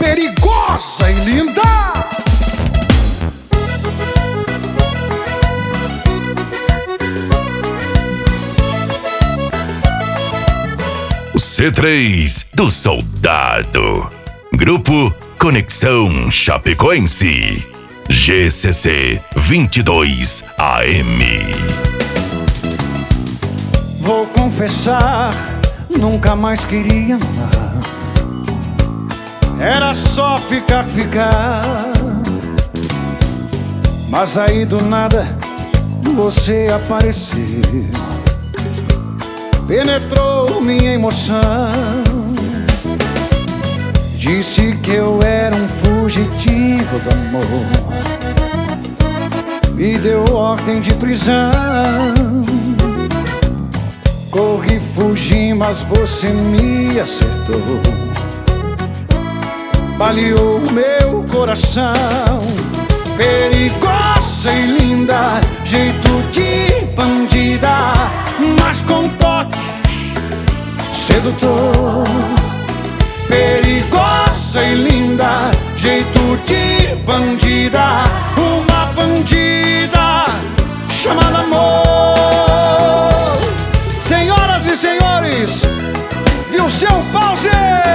perigosa e linda. O C3 do Soldado. Grupo Conexão Chapecoense. GCC 22 AM. Vou confessar, nunca mais queria amar. Era só ficar. Mas aí do nada você apareceu, penetrou minha emoção. Disse que eu era um fugitivo do amor, me deu ordem de prisão. Corri, fugi, mas você me acertou, baleou meu coração. Perigosa e linda, jeito de bandida, mas com toque sedutor. Perigosa e linda, jeito de bandida, uma bandida chamada amor. Senhoras e senhores, viu seu pause?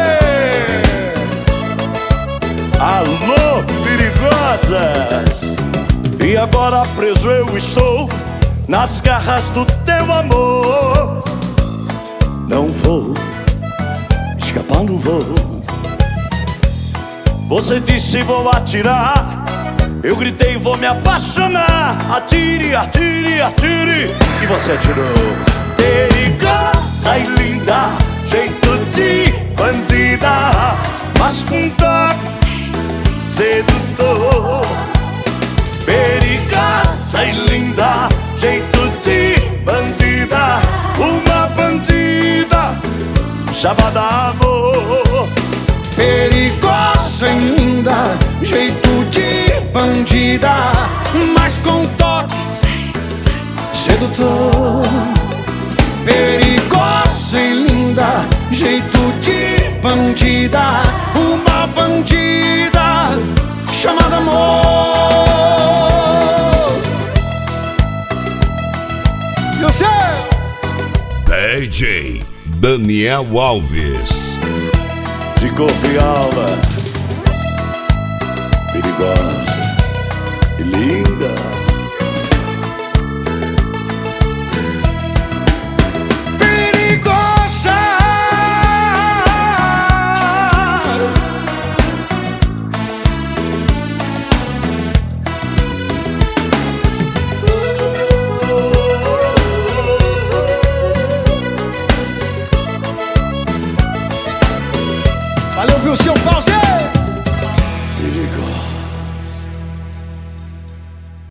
Alô, perigosas! E agora preso eu estou nas garras do teu amor. Não vou escapar, não vou. Você disse vou atirar, eu gritei vou me apaixonar. Atire, atire, atire, e você atirou. Perigosa e linda, jeito de bandida, mas com toque sedutor. Perigosa e linda, jeito de bandida, uma bandida chamada amor. Perigosa e linda, jeito de bandida, mas com toque sedutor. Perigosa e linda, jeito de bandida, uma bandida chamada amor. Você DJ Daniel Alves. De corpo e alma, perigosa e linda. perigosa. Valeu, viu, seu pause? Perigosa.